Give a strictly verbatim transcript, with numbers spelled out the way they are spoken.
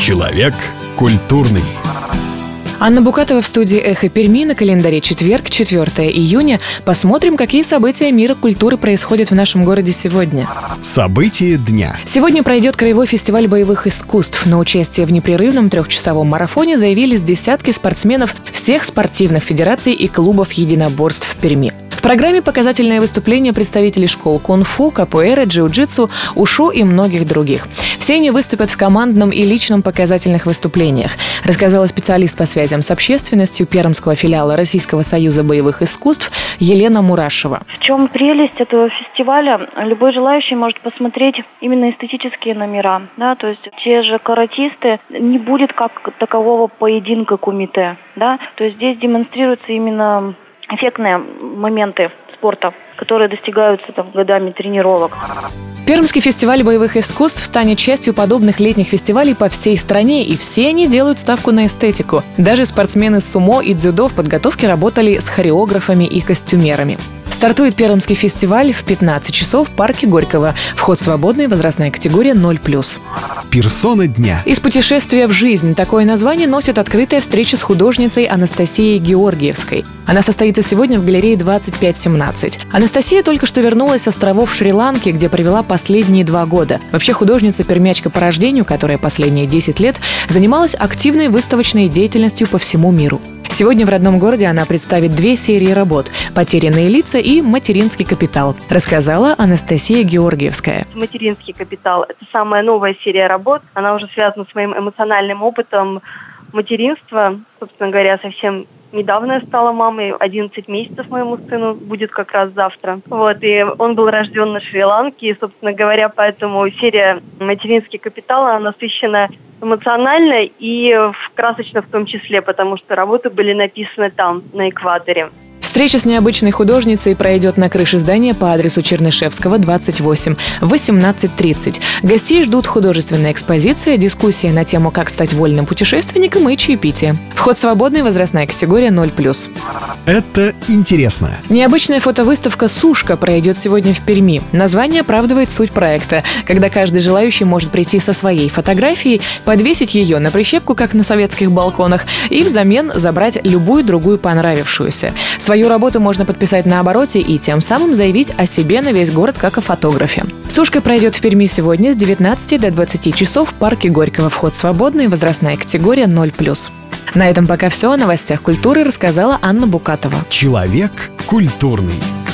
Человек культурный. Анна Букатова в студии «Эхо Перми». На календаре четверг, четвёртое июня. Посмотрим, какие события мира культуры происходят в нашем городе сегодня. События дня. Сегодня пройдет Краевой фестиваль боевых искусств. На участие в непрерывном трехчасовом марафоне заявились десятки спортсменов всех спортивных федераций и клубов единоборств в Перми. В программе показательное выступление представителей школ кунг-фу, капоэйры, джиу-джитсу, ушу и многих других. Все они выступят в командном и личном показательных выступлениях, рассказала специалист по связям с общественностью пермского филиала Российского союза боевых искусств Елена Мурашева. В чем прелесть этого фестиваля? Любой желающий может посмотреть именно эстетические номера. Да? То есть те же каратисты, не будет как такового поединка кумите. Да? То есть здесь демонстрируются именно эффектные моменты спорта, которые достигаются там, годами тренировок. Пермский фестиваль боевых искусств станет частью подобных летних фестивалей по всей стране, и все они делают ставку на эстетику. Даже спортсмены сумо и дзюдо в подготовке работали с хореографами и костюмерами. Стартует Пермский фестиваль в пятнадцать часов в парке Горького. Вход свободный, возрастная категория ноль плюс. Персона дня. Из путешествия в жизнь такое название носит открытая встреча с художницей Анастасией Георгиевской. Она состоится сегодня в галерее двадцать пять семнадцать. Анастасия только что вернулась с островов Шри-Ланки, где провела последние два года. Вообще художница-пермячка по рождению, которая последние десять лет занималась активной выставочной деятельностью по всему миру. Сегодня в родном городе она представит две серии работ «Потерянные лица» и «Материнский капитал», рассказала Анастасия Георгиевская. «Материнский капитал» — это самая новая серия работ. Она уже связана с моим эмоциональным опытом материнства. Собственно говоря, совсем недавно я стала мамой, одиннадцать месяцев моему сыну будет как раз завтра. Вот, и он был рожден на Шри-Ланке, и, собственно говоря, поэтому серия «Материнский капитал» она насыщена эмоционально и красочно в том числе, потому что работы были написаны там, на экваторе. Встреча с необычной художницей пройдет на крыше здания по адресу Чернышевского, двадцать восемь, в восемнадцать тридцать. Гостей ждут художественная экспозиция, дискуссия на тему «Как стать вольным путешественником» и чаепитие. Вход свободный, возрастная категория ноль плюс. Это интересно. Необычная фотовыставка «Сушка» пройдет сегодня в Перми. Название оправдывает суть проекта, когда каждый желающий может прийти со своей фотографией, подвесить ее на прищепку, как на советских балконах, и взамен забрать любую другую понравившуюся. Свою работу можно подписать на обороте и тем самым заявить о себе на весь город как о фотографе. «Сушка» пройдет в Перми сегодня с девятнадцати до двадцати часов в парке Горького. Вход свободный, возрастная категория ноль плюс. На этом пока все. О новостях культуры рассказала Анна Букатова. Человек культурный.